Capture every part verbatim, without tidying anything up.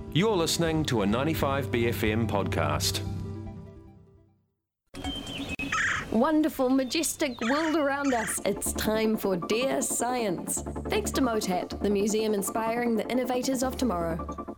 You're listening to a ninety-five B F M podcast. Wonderful, majestic world around us. It's time for Dear Science. Thanks to MOTAT, the museum inspiring the innovators of tomorrow.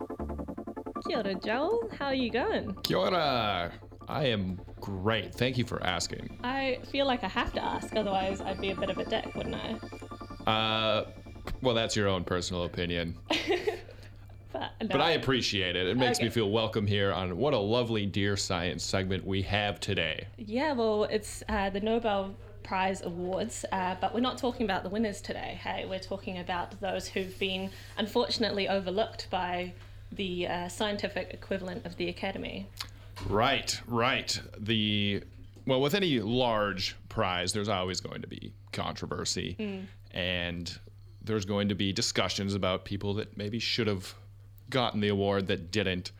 Kia ora, Joel. How are you going? Kia ora. I am great. Thank you for asking. I feel like I have to ask, otherwise I'd be a bit of a dick, wouldn't I? Uh, well, that's your own personal opinion. But, no. But I appreciate it. It makes Okay. me feel welcome here on what a lovely Dear Science segment we have today. Yeah, well, it's uh, the Nobel Prize Awards, uh, but we're not talking about the winners today. Hey, we're talking about those who've been unfortunately overlooked by the uh, scientific equivalent of the Academy. Right, right. The well, with any large prize, there's always going to be controversy, mm. and there's going to be discussions about people that maybe should have gotten the award that didn't.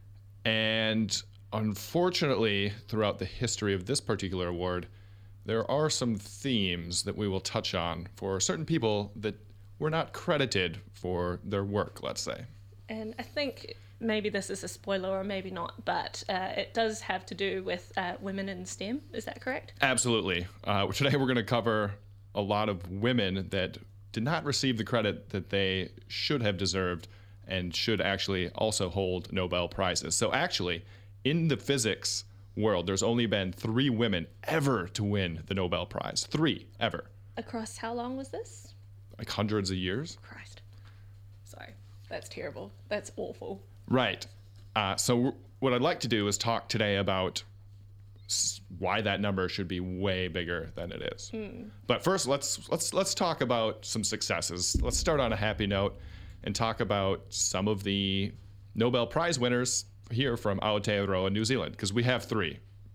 And unfortunately, throughout the history of this particular award, there are some themes that we will touch on for certain people that were not credited for their work, let's say. And I think maybe this is a spoiler or maybe not, but uh, it does have to do with uh, women in STEM. Is that correct? Absolutely. Uh, today we're going to cover a lot of women that did not receive the credit that they should have deserved and should actually also hold Nobel Prizes. So actually, in the physics world, there's only been three women ever to win the Nobel Prize. Three, ever. Across how long was this? Like hundreds of years. Christ. Sorry. That's terrible. That's awful. Right. Uh, so what I'd like to do is talk today about s- why that number should be way bigger than it is. Mm. But first, let's let's let's talk about some successes. Let's start on a happy note and talk about some of the Nobel Prize winners here from Aotearoa, New Zealand, because we have three.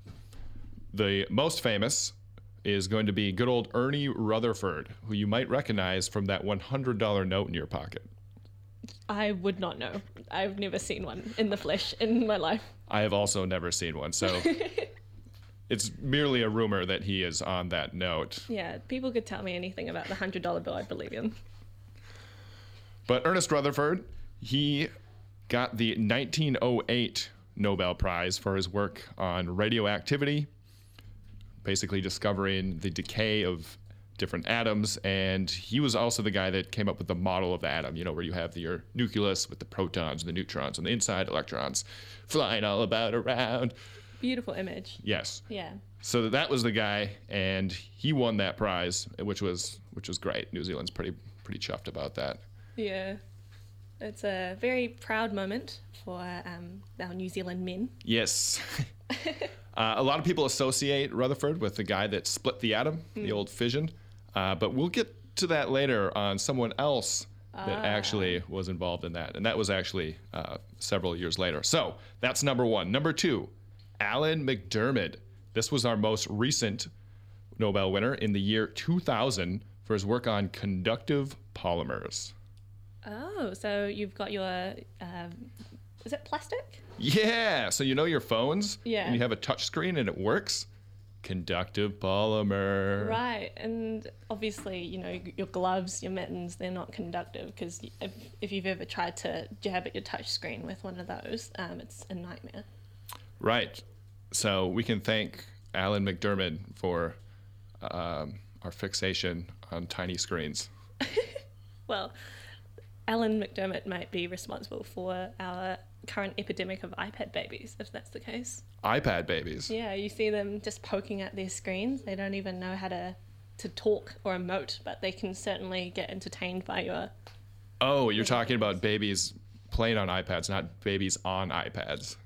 The most famous is going to be good old Ernie Rutherford, who you might recognize from that one hundred dollars note in your pocket. I would not know. I've never seen one in the flesh in my life. I have also never seen one, so it's merely a rumor that he is on that note. Yeah, people could tell me anything about the one hundred dollar bill, I'd believe in. But Ernest Rutherford, he got the nineteen oh eight Nobel Prize for his work on radioactivity, basically discovering the decay of different atoms, and he was also the guy that came up with the model of the atom, you know, where you have the, your nucleus with the protons and the neutrons and the inside electrons flying all about around. Beautiful image. Yes. Yeah. So that was the guy, and he won that prize, which was which was great. New Zealand's pretty pretty chuffed about that. Yeah. It's a very proud moment for um, our New Zealand men. Yes. uh, a lot of people associate Rutherford with the guy that split the atom, mm. the old fission. Uh, but we'll get to that later on someone else that ah. actually was involved in that. And that was actually uh, several years later. So that's number one. Number two, Alan McDermid. This was our most recent Nobel winner in the year two thousand for his work on conductive polymers. Oh, so you've got your, um, is it plastic? Yeah, so you know your phones? Yeah. And you have a touch screen and it works? Conductive polymer. Right, and obviously, you know, your gloves, your mittens, they're not conductive because if, if you've ever tried to jab at your touch screen with one of those, um, it's a nightmare. Right. So we can thank Alan McDermid for um, our fixation on tiny screens. Well, Alan McDermott might be responsible for our current epidemic of iPad babies, if that's the case. iPad babies? Yeah, you see them just poking at their screens. They don't even know how to, to talk or emote, but they can certainly get entertained by your... Oh, you're talking about babies playing on iPads, not babies on iPads.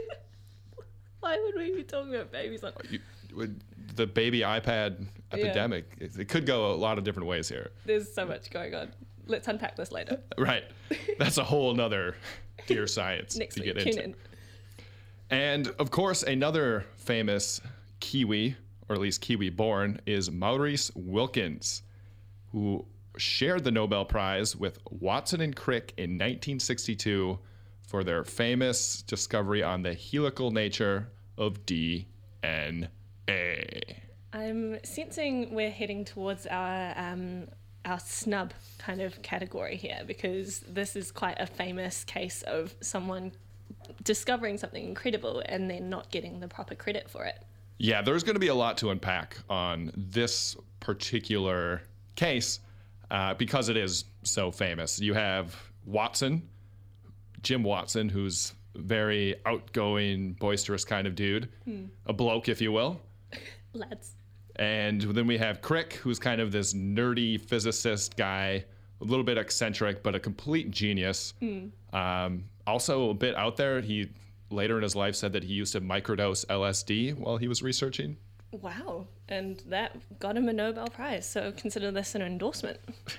Why would we be talking about babies on... You, would the baby iPad epidemic, yeah. it, it could go a lot of different ways here. There's so much going on. Let's unpack this later. Right. That's a whole nother Dear Science Next to week, get tune into. in. And of course, another famous Kiwi, or at least Kiwi born, is Maurice Wilkins, who shared the Nobel Prize with Watson and Crick in nineteen sixty-two for their famous discovery on the helical nature of D N A. I'm sensing we're heading towards our um, our snub kind of category here, because this is quite a famous case of someone discovering something incredible and then not getting the proper credit for it. Yeah, there's going to be a lot to unpack on this particular case uh, because it is so famous. You have Watson, Jim Watson, who's a very outgoing, boisterous kind of dude, hmm. a bloke, if you will. Lads. And then we have Crick, who's kind of this nerdy physicist guy, a little bit eccentric, but a complete genius. Mm. Um, also a bit out there. He later in his life said that he used to microdose L S D while he was researching. Wow. And that got him a Nobel Prize. So consider this an endorsement.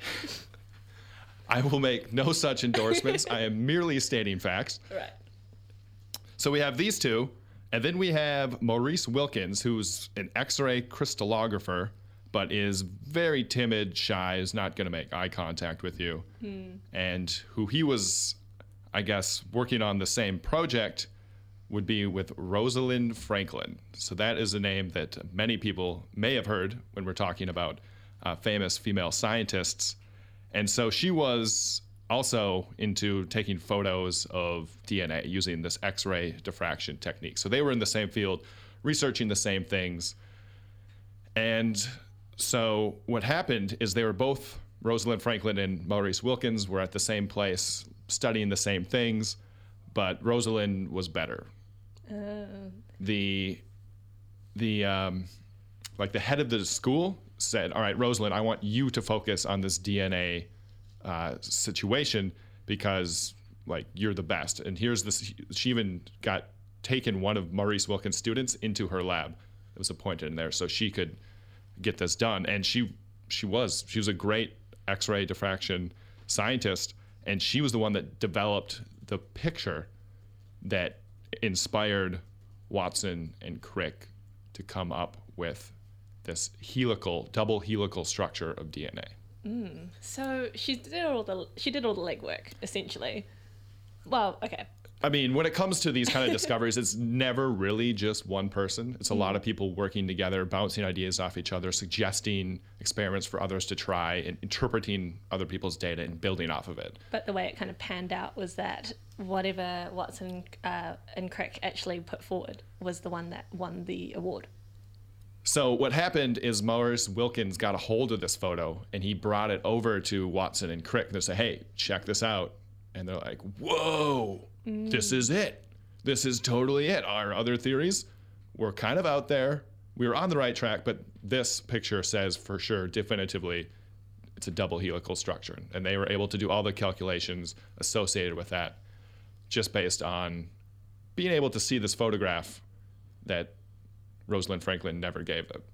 I will make no such endorsements. I am merely stating facts. Right. So we have these two. And then we have Maurice Wilkins, who's an X-ray crystallographer, but is very timid, shy, is not going to make eye contact with you. Hmm. And who he was, I guess, working on the same project would be with Rosalind Franklin. So that is a name that many people may have heard when we're talking about uh, famous female scientists. And so she was also into taking photos of D N A using this X-ray diffraction technique. So they were in the same field, researching the same things. And so what happened is they were both, Rosalind Franklin and Maurice Wilkins, were at the same place studying the same things, but Rosalind was better. Uh. The, the um, like the head of the school said, all right, Rosalind, I want you to focus on this D N A Uh, situation because like you're the best. And here's this, she even got taken one of Maurice Wilkins' students into her lab. It was appointed in there so she could get this done. And she she was she was a great X-ray diffraction scientist, and she was the one that developed the picture that inspired Watson and Crick to come up with this helical, double helical structure of D N A. Mm. So she did all the she did all the legwork essentially. Well, okay. I mean, when it comes to these kind of discoveries, it's never really just one person. It's a mm. lot of people working together, bouncing ideas off each other, suggesting experiments for others to try, and interpreting other people's data and building off of it. But the way it kind of panned out was that whatever Watson uh, and Crick actually put forward was the one that won the award. So what happened is Maurice Wilkins got a hold of this photo and he brought it over to Watson and Crick. They said, hey, check this out. And they're like, whoa, mm. this is it. This is totally it. Our other theories were kind of out there. We were on the right track, but this picture says for sure, definitively, it's a double helical structure. And they were able to do all the calculations associated with that just based on being able to see this photograph that Rosalind Franklin never gave them.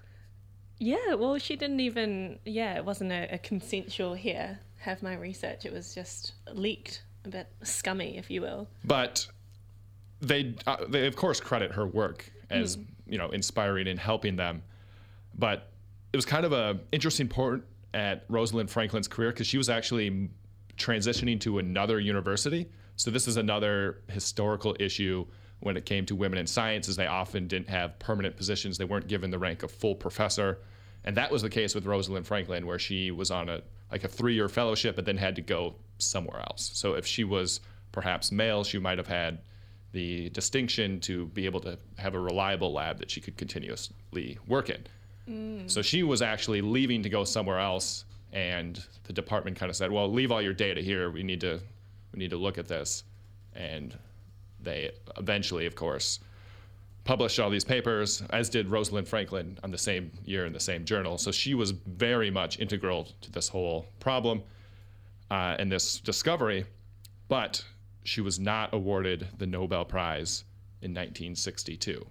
Yeah, well, she didn't even, yeah, it wasn't a, a consensual here, have my research. It was just leaked, a bit scummy, if you will. But they, uh, they of course, credit her work as, mm. you know, inspiring and helping them. But it was kind of a interesting point at Rosalind Franklin's career because she was actually transitioning to another university. So this is another historical issue when it came to women in science, is they often didn't have permanent positions. They weren't given the rank of full professor. And that was the case with Rosalind Franklin, where she was on a like a three-year fellowship, but then had to go somewhere else. So if she was perhaps male, she might have had the distinction to be able to have a reliable lab that she could continuously work in. Mm. So she was actually leaving to go somewhere else, and the department kind of said, well, leave all your data here. We need to, we need to look at this. And they eventually, of course, published all these papers, as did Rosalind Franklin on the same year in the same journal. So she was very much integral to this whole problem uh, and this discovery, but she was not awarded the Nobel Prize in nineteen sixty-two.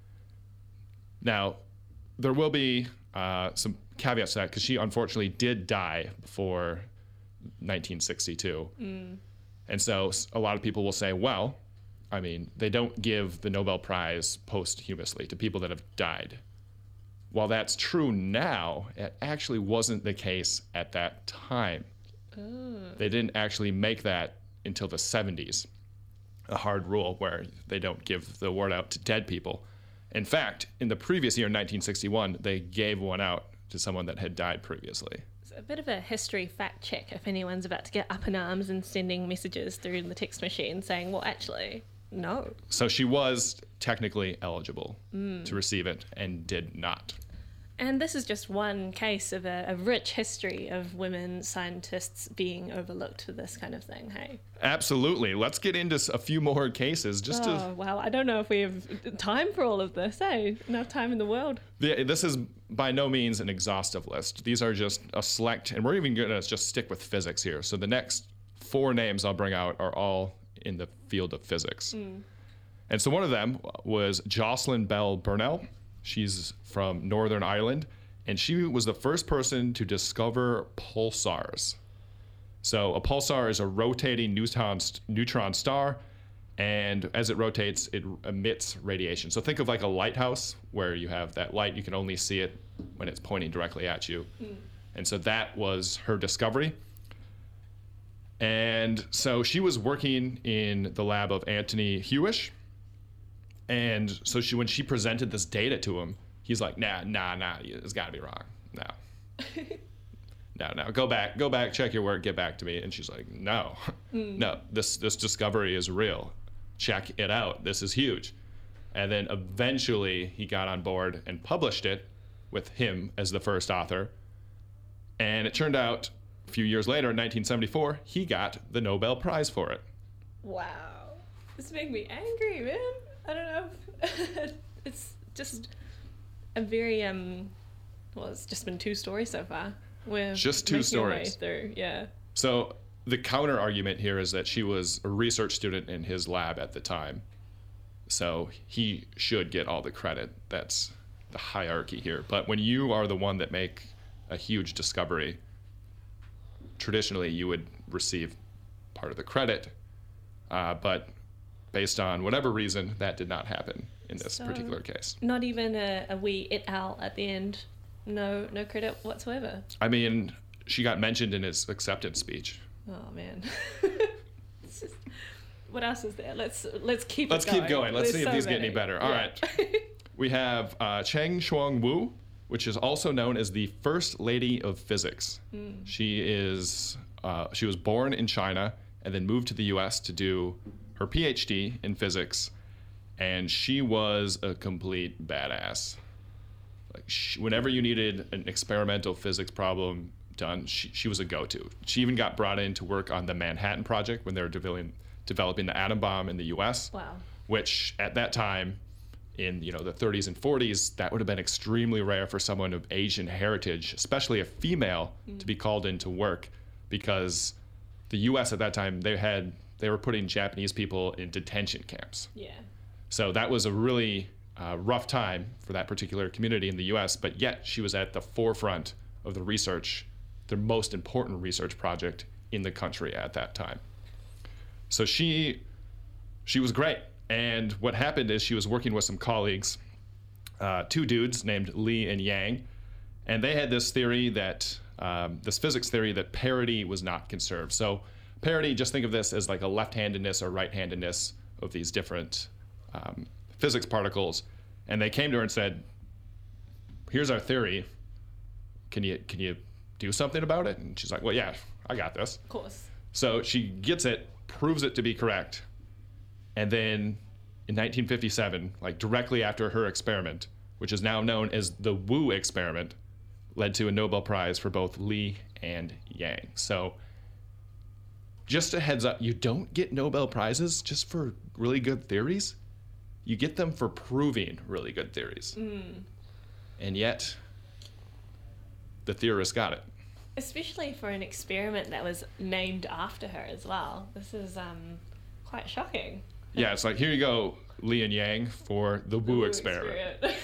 Now, there will be uh, some caveats to that, because she unfortunately did die before nineteen sixty-two. Mm. And so a lot of people will say, well, I mean, they don't give the Nobel Prize posthumously to people that have died. While that's true now, it actually wasn't the case at that time. Oh. They didn't actually make that until the seventies, a hard rule where they don't give the award out to dead people. In fact, in the previous year, nineteen sixty-one, they gave one out to someone that had died previously. a bit of a history fact check if anyone's about to get up in arms and sending messages through the text machine saying, well, actually, no. So she was technically eligible mm. to receive it and did not. And this is just one case of a, a rich history of women scientists being overlooked for this kind of thing, hey? Absolutely. Let's get into a few more cases. Just oh, to... wow. I don't know if we have time for all of this, hey? Enough time in the world. The, this is by no means an exhaustive list. These are just a select, and we're even going to just stick with physics here. So the next four names I'll bring out are all in the field of physics. Mm. And so one of them was Jocelyn Bell Burnell. She's from Northern Ireland, and she was the first person to discover pulsars. So a pulsar is a rotating neutron, neutron star, and as it rotates, it emits radiation. So think of like a lighthouse where you have that light, you can only see it when it's pointing directly at you. Mm. And so that was her discovery. And so she was working in the lab of Anthony Hewish. And so she, when she presented this data to him, he's like, nah, nah, nah, it's got to be wrong. No. no, no, go back, go back, check your work, get back to me. And she's like, no, mm. no, this, this discovery is real. Check it out. This is huge. And then eventually he got on board and published it with him as the first author. And it turned out a few years later, in nineteen seventy-four, he got the Nobel Prize for it. Wow. This makes me angry, man. I don't know. It's just a very um. Well, it's just been two stories so far. We're just two stories. Way through, yeah. So the counter argument here is that she was a research student in his lab at the time, so he should get all the credit. That's the hierarchy here. But when you are the one that make a huge discovery, traditionally you would receive part of the credit, uh, but based on whatever reason, that did not happen in this so particular case. Not even a, a wee et al at the end. No, no credit whatsoever. I mean, she got mentioned in his acceptance speech. Oh man. Just, what else is there? Let's let's keep. Let's it going. keep going. Let's There's see so if these many. get any better. All yeah. right. We have uh, Cheng Shuang Wu, which is also known as the First Lady of Physics. Mm. She is uh, she was born in China and then moved to the U S to do her PhD in physics, and she was a complete badass. Like she, whenever you needed an experimental physics problem done, she, she was a go-to. She even got brought in to work on the Manhattan Project when they were developing developing the atom bomb in the U S. Wow. Which at that time, in you know the thirties and forties, that would have been extremely rare for someone of Asian heritage, especially a female, mm. to be called in to work, because the U S at that time they had they were putting Japanese people in detention camps. Yeah. So that was a really uh, rough time for that particular community in the U S, but yet she was at the forefront of the research, the most important research project in the country at that time. So she she was great. And what happened is she was working with some colleagues, uh, two dudes named Li and Yang, and they had this theory that, um, this physics theory that parity was not conserved. So parity, just think of this as like a left-handedness or right-handedness of these different um, physics particles. And they came to her and said, here's our theory. Can you, can you do something about it? And she's like, well, yeah, I got this. Of course. So she gets it, proves it to be correct. And then in nineteen fifty-seven, like directly after her experiment, which is now known as the Wu experiment, led to a Nobel Prize for both Li and Yang. So just a heads up, you don't get Nobel Prizes just for really good theories. You get them for proving really good theories. Mm. And yet, the theorist got it. Especially for an experiment that was named after her as well. This is um, quite shocking. Yeah, it's like, here you go, Li and Yang, for the, the Wu, Wu experiment. experiment.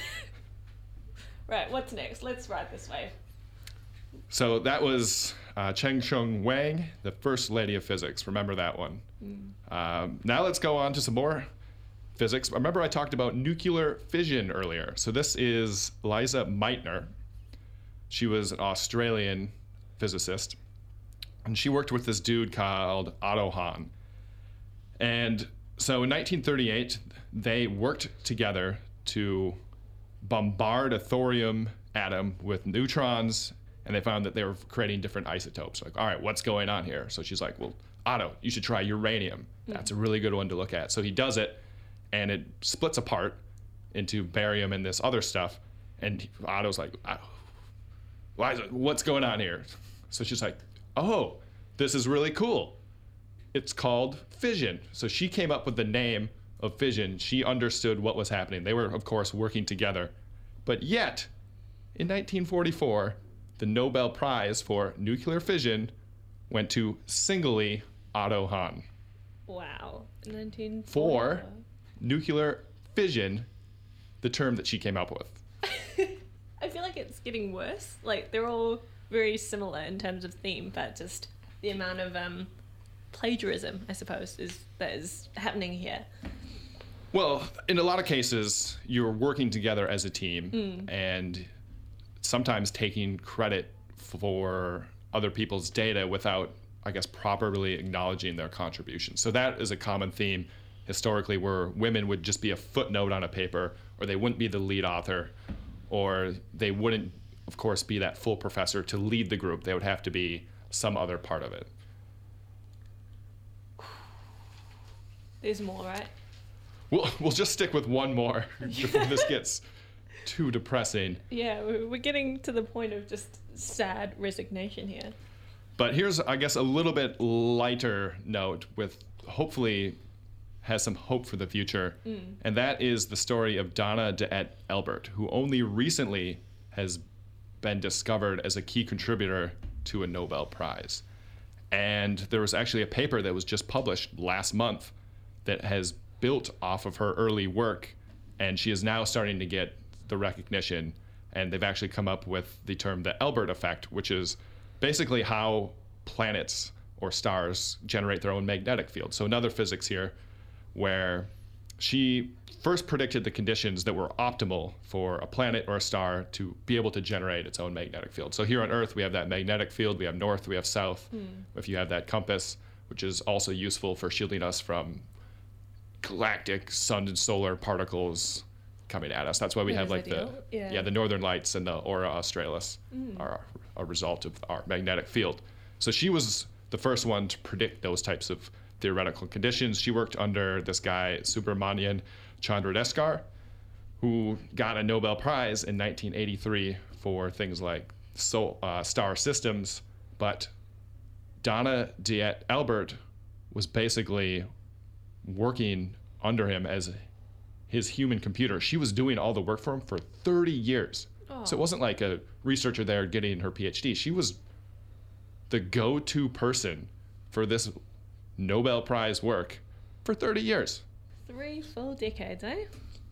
Right, what's next? Let's ride this wave. So that was uh, Cheng Sheng Wang, the First Lady of Physics. Remember that one. Mm. Um, now let's go on to some more physics. Remember I talked about nuclear fission earlier. So this is Lisa Meitner. She was an Australian physicist, and she worked with this dude called Otto Hahn. And so in nineteen thirty-eight, they worked together to bombard a thorium atom with neutrons and they found that they were creating different isotopes. Like, all right, what's going on here? So she's like, well, Otto, you should try uranium. That's a really good one to look at. So he does it, and it splits apart into barium and this other stuff. And he- Otto's like, "Ah, why is it, what's going on here? So she's like, oh, this is really cool. It's called fission. So she came up with the name of fission. She understood what was happening. They were, of course, working together. But yet, in nineteen forty-four, the Nobel Prize for nuclear fission went to singly Otto Hahn Wow. nineteen for nuclear fission, the term that she came up with. I feel like it's getting worse. Like, they're all very similar in terms of theme, but just the amount of um, plagiarism, I suppose, is that is happening here. Well, in a lot of cases, you're working together as a team and sometimes taking credit for other people's data without, I guess, properly acknowledging their contributions. So that is a common theme historically, where women would just be a footnote on a paper, or they wouldn't be the lead author, or they wouldn't, of course, be that full professor to lead the group. They would have to be some other part of it. There's more, right? We'll, we'll just stick with one more before this gets too depressing. Yeah, we- we're getting to the point of just sad resignation here. But here's, I guess, a little bit lighter note with hopefully has some hope for the future. And that is the story of Donna de et Elbert, who only recently has been discovered as a key contributor to a Nobel Prize. And there was actually a paper that was just published last month that has built off of her early work, and she is now starting to get the recognition. And they've actually come up with the term the Elbert effect, which is basically how planets or stars generate their own magnetic field. So another physics here, where she first predicted the conditions that were optimal for a planet or a star to be able to generate its own magnetic field. So here on Earth, we have that magnetic field, we have north, we have south. If you have that compass, which is also useful for shielding us from galactic sun and solar particles coming at us. That's why we That have is like ideal. the Yeah. yeah the northern lights and the aurora australis are a result of our magnetic field. So she was the first one to predict those types of theoretical conditions. She worked under this guy Subramanian Chandrasekhar, who got a Nobel Prize in nineteen eighty-three for things like so, uh, star systems. But Donna de et Elbert was basically working under him as his human computer. She was doing all the work for him for thirty years. So it wasn't like a researcher there getting her PhD. She was the go-to person for this Nobel Prize work for thirty years. Three full decades, eh?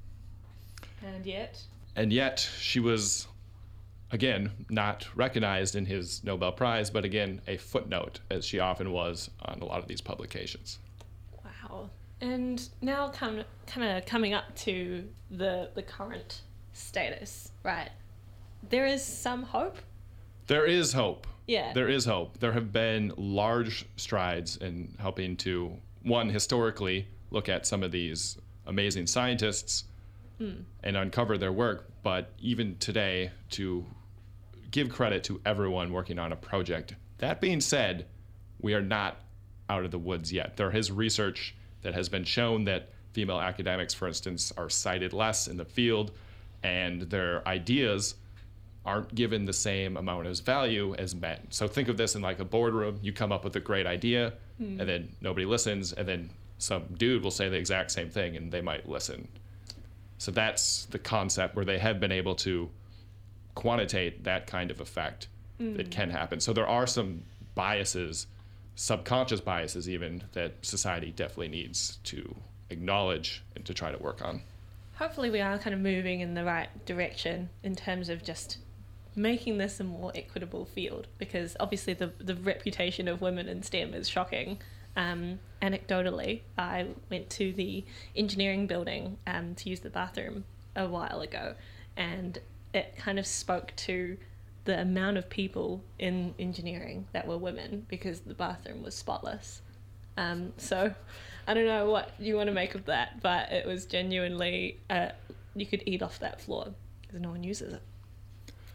And yet, And yet she was, again, not recognized in his Nobel Prize, but again, a footnote, as she often was on a lot of these publications. wow. And now come kind of coming up to the the current status, right? There is some hope. There is hope. Yeah. There is hope. There have been large strides in helping to, one, historically look at some of these amazing scientists and uncover their work, but even today to give credit to everyone working on a project. That being said, we are not out of the woods yet. There is research that has been shown that female academics, for instance, are cited less in the field, and their ideas aren't given the same amount of value as men. So think of this in like a boardroom. You come up with a great idea, and then nobody listens, and then some dude will say the exact same thing, and they might listen. So that's the concept where they have been able to quantitate that kind of effect that can happen. So there are some biases, subconscious biases even, that society definitely needs to acknowledge and to try to work on. Hopefully we are kind of moving in the right direction in terms of just making this a more equitable field, because obviously the the reputation of women in STEM is shocking. Um, anecdotally, I went to the engineering building um, to use the bathroom a while ago, and it kind of spoke to the amount of people in engineering that were women because the bathroom was spotless. Um, so I don't know what you want to make of that, but it was genuinely, uh, you could eat off that floor because no one uses it.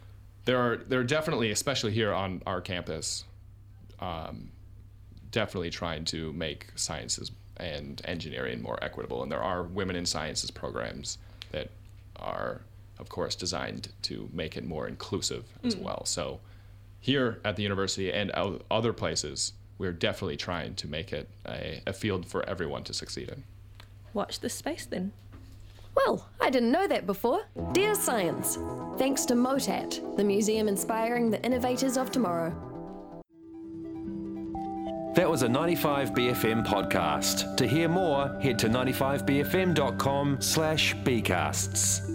there are there are definitely, especially here on our campus, um, definitely trying to make sciences and engineering more equitable. And there are women in sciences programs that are, of course, designed to make it more inclusive as mm. well. So here at the university and other places, we're definitely trying to make it a, a field for everyone to succeed in. Watch this space then. Well, I didn't know that before. Dear Science, thanks to MOTAT, the museum inspiring the innovators of tomorrow. That was a ninety-five B F M podcast. To hear more, head to ninety-five b f m dot com slash bcasts.